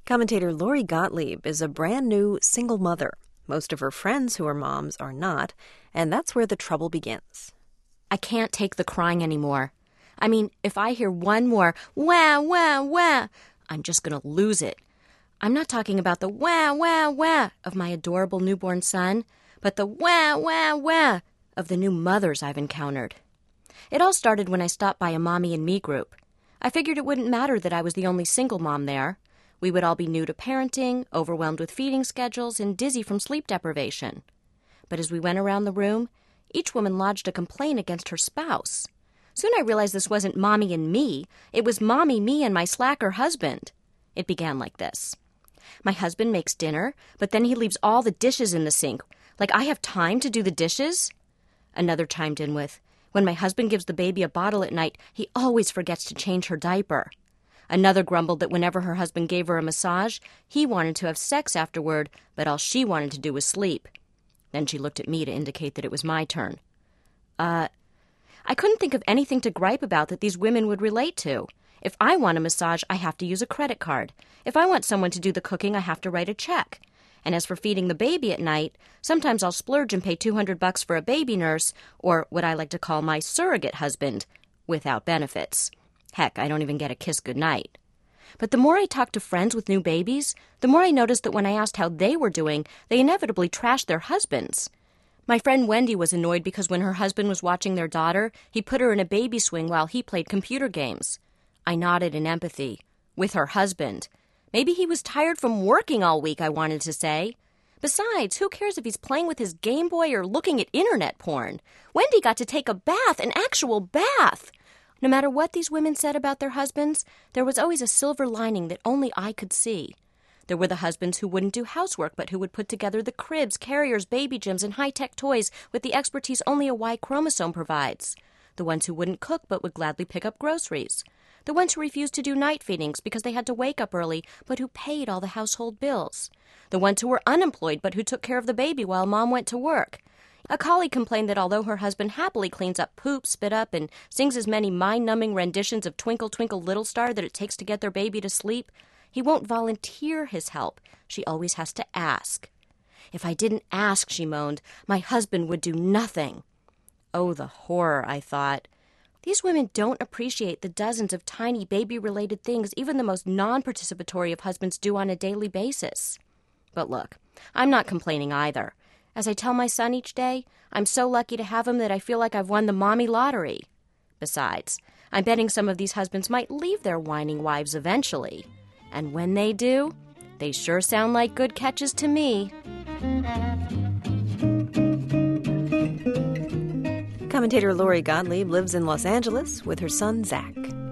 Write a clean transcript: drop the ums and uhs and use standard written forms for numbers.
Commentator Lori Gottlieb is a brand new single mother. Most of her friends who are moms are not, and that's where the trouble begins. I can't take the crying anymore. I mean, if I hear one more wah, wah, wah, I'm just going to lose it. I'm not talking about the wah, wah, wah of my adorable newborn son, but the wah, wah, wah of the new mothers I've encountered. It all started when I stopped by a Mommy and Me group. I figured it wouldn't matter that I was the only single mom there. We would all be new to parenting, overwhelmed with feeding schedules, and dizzy from sleep deprivation. But as we went around the room, each woman lodged a complaint against her spouse. Soon I realized this wasn't Mommy and Me. It was Mommy, me, and my slacker husband. It began like this. My husband makes dinner, but then he leaves all the dishes in the sink. Like I have time to do the dishes? Another chimed in with, when my husband gives the baby a bottle at night, he always forgets to change her diaper. Another grumbled that whenever her husband gave her a massage, he wanted to have sex afterward, but all she wanted to do was sleep. Then she looked at me to indicate that it was my turn. I couldn't think of anything to gripe about that these women would relate to. If I want a massage, I have to use a credit card. If I want someone to do the cooking, I have to write a check. And as for feeding the baby at night, sometimes I'll splurge and pay $200 for a baby nurse, or what I like to call my surrogate husband, without benefits. Heck, I don't even get a kiss goodnight. But the more I talked to friends with new babies, the more I noticed that when I asked how they were doing, they inevitably trashed their husbands. My friend Wendy was annoyed because when her husband was watching their daughter, he put her in a baby swing while he played computer games. I nodded in empathy. With her husband. Maybe he was tired from working all week, I wanted to say. Besides, who cares if he's playing with his Game Boy or looking at internet porn? Wendy got to take a bath, an actual bath. No matter what these women said about their husbands, there was always a silver lining that only I could see. There were the husbands who wouldn't do housework but who would put together the cribs, carriers, baby gyms, and high-tech toys with the expertise only a Y chromosome provides. The ones who wouldn't cook but would gladly pick up groceries. The ones who refused to do night feedings because they had to wake up early but who paid all the household bills. The ones who were unemployed but who took care of the baby while mom went to work. A colleague complained that although her husband happily cleans up poop, spit up, and sings as many mind-numbing renditions of Twinkle, Twinkle, Little Star that it takes to get their baby to sleep, he won't volunteer his help. She always has to ask. If I didn't ask, she moaned, my husband would do nothing. Oh, the horror, I thought. These women don't appreciate the dozens of tiny baby-related things even the most non-participatory of husbands do on a daily basis. But look, I'm not complaining either. As I tell my son each day, I'm so lucky to have him that I feel like I've won the mommy lottery. Besides, I'm betting some of these husbands might leave their whining wives eventually. And when they do, they sure sound like good catches to me. Commentator Lori Gottlieb lives in Los Angeles with her son, Zach.